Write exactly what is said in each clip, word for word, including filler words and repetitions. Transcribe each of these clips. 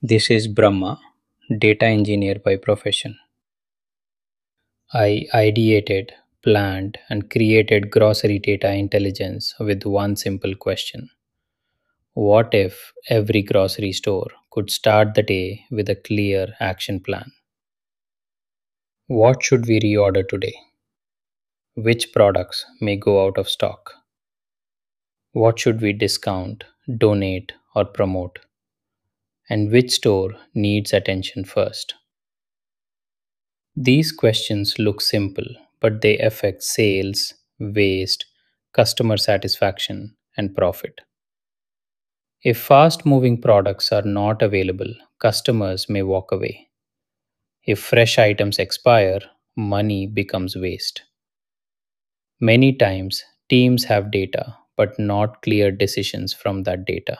This is Brahma, data engineer by profession. I ideated, planned, and created grocery data intelligence with one simple question. What if every grocery store could start the day with a clear action plan? What should we reorder today? Which products may go out of stock? What should we discount, donate, or promote? And which store needs attention first? These questions look simple, but they affect sales, waste, customer satisfaction, and profit. If fast moving products are not available, customers may walk away. If fresh items expire, money becomes waste. Many times, teams have data, but not clear decisions from that data.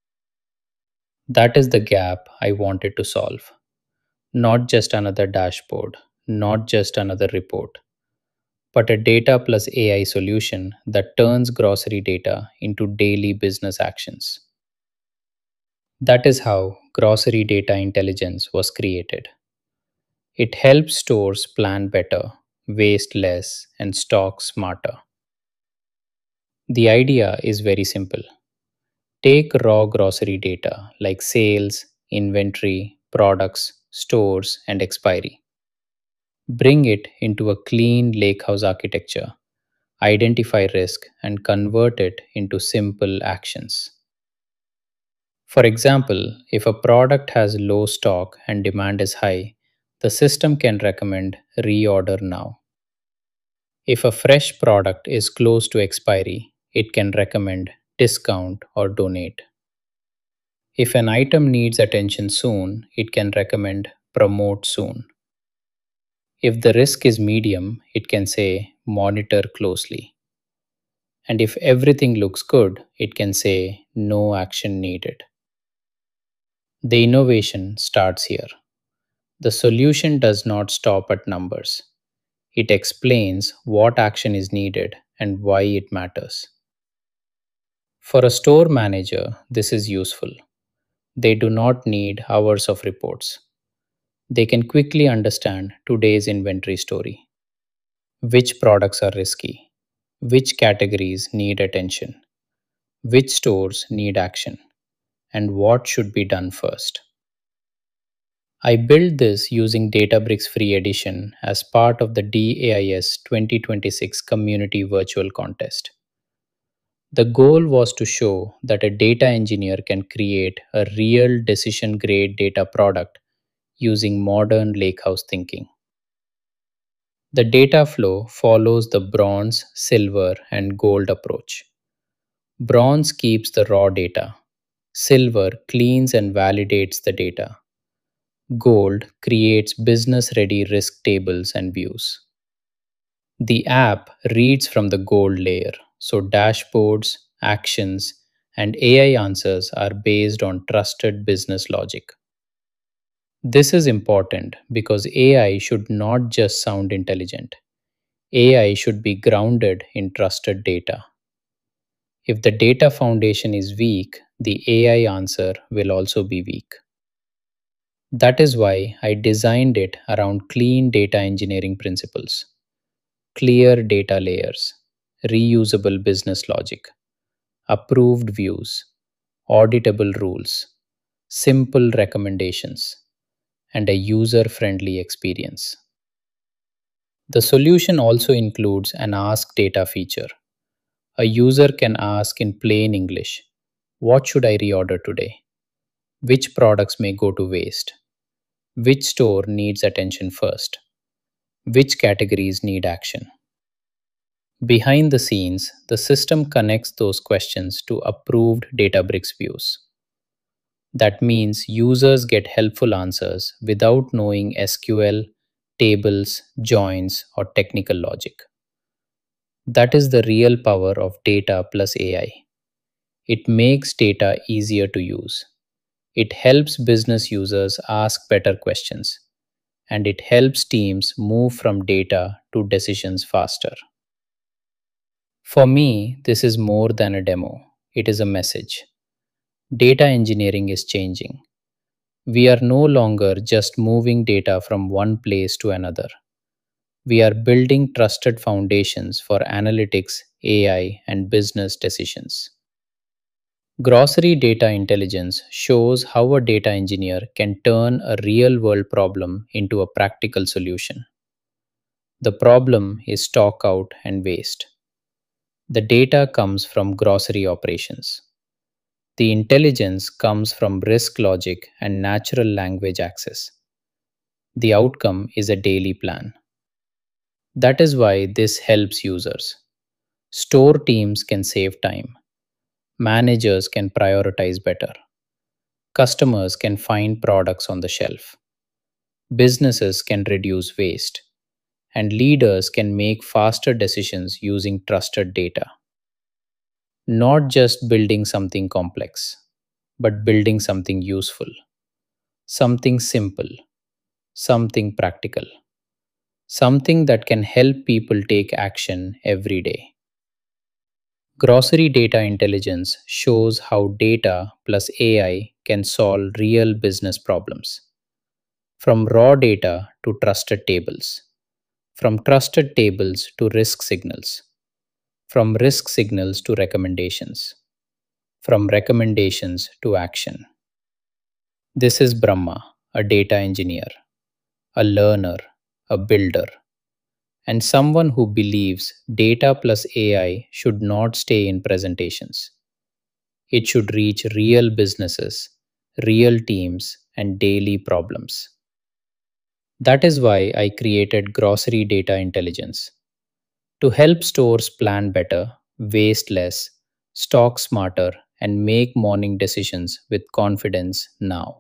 That is the gap I wanted to solve. Not just another dashboard, not just another report, but a data plus A I solution that turns grocery data into daily business actions. That is how Grocery Data Intelligence was created. It helps stores plan better, waste less, and stock smarter. The idea is very simple. Take raw grocery data like sales, inventory, products, stores, and expiry. Bring it into a clean lakehouse architecture, identify risk, and convert it into simple actions. For example, if a product has low stock and demand is high, the system can recommend reorder now. If a fresh product is close to expiry, it can recommend discount or donate. If an item needs attention soon, it can recommend promote soon. If the risk is medium, it can say monitor closely. And if everything looks good, it can say no action needed. The innovation starts here. The solution does not stop at numbers. It explains what action is needed and why it matters. For a store manager, this is useful. They do not need hours of reports. They can quickly understand today's inventory story. Which products are risky? Which categories need attention? Which stores need action? And what should be done first? I built this using Databricks Free Edition as part of the DAIS twenty twenty-six Community Virtual Contest. The goal was to show that a data engineer can create a real decision grade data product using modern lakehouse thinking. The data flow follows the bronze, silver, and gold approach. Bronze keeps the raw data. Silver cleans and validates the data. Gold creates business ready risk tables and views. The app reads from the gold layer, so dashboards, actions, and A I answers are based on trusted business logic. This is important because A I should not just sound intelligent. A I should be grounded in trusted data. If the data foundation is weak, the A I answer will also be weak. That is why I designed it around clean data engineering principles: clear data layers, reusable business logic, approved views, auditable rules, simple recommendations, and a user friendly experience. The solution also includes an Ask Data feature. A user can ask in plain English, what should I reorder today? Which products may go to waste? Which store needs attention first? Which categories need action? Behind the scenes, the system connects those questions to approved Databricks views. That means users get helpful answers without knowing S Q L, tables, joins, or technical logic. That is the real power of data plus A I. It makes data easier to use. It helps business users ask better questions. And it helps teams move from data to decisions faster. For me, this is more than a demo, it is a message. Data engineering is changing. We are no longer just moving data from one place to another. We are building trusted foundations for analytics, A I, and business decisions. Grocery data intelligence shows how a data engineer can turn a real world problem into a practical solution. The problem is stock out and waste. The data comes from grocery operations. The intelligence comes from risk logic and natural language access. The outcome is a daily plan. That is why this helps users. Store teams can save time. Managers can prioritize better. Customers can find products on the shelf. Businesses can reduce waste. And leaders can make faster decisions using trusted data. Not just building something complex, but building something useful, something simple, something practical, something that can help people take action every day. Grocery data intelligence shows how data plus A I can solve real business problems. From raw data to trusted tables, from trusted tables to risk signals, from risk signals to recommendations, from recommendations to action. This is Brahma, a data engineer, a learner, a builder, and someone who believes data plus A I should not stay in presentations. It should reach real businesses, real teams, and daily problems. That is why I created Grocery Data Intelligence to help stores plan better, waste less, stock smarter, and make morning decisions with confidence now.